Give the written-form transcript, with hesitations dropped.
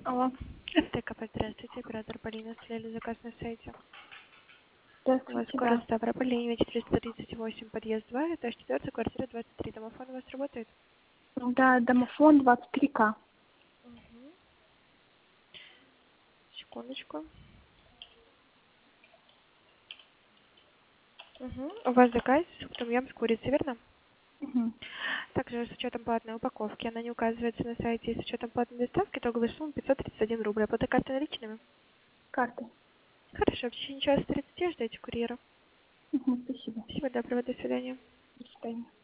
Алло. СТКП, здравствуйте, оператор Полина, оставляли заказ на сайте. У вас Здравствуйте, город да. Ставрополь, линия 438, подъезд 2, этаж 4, квартира 23. Домофон у вас работает? Да, домофон 23К. Угу. Секундочку. Угу. У вас заказ том-ям с курицей, верно? Угу. Также с учетом платной упаковки, она не указывается на сайте, и с учетом платной доставки, итоговая сумма 531 рубль. Оплата картой наличными? Карты. Хорошо, в течение часа 30 ждете курьера. Угу, спасибо. Всего доброго, до свидания. До свидания.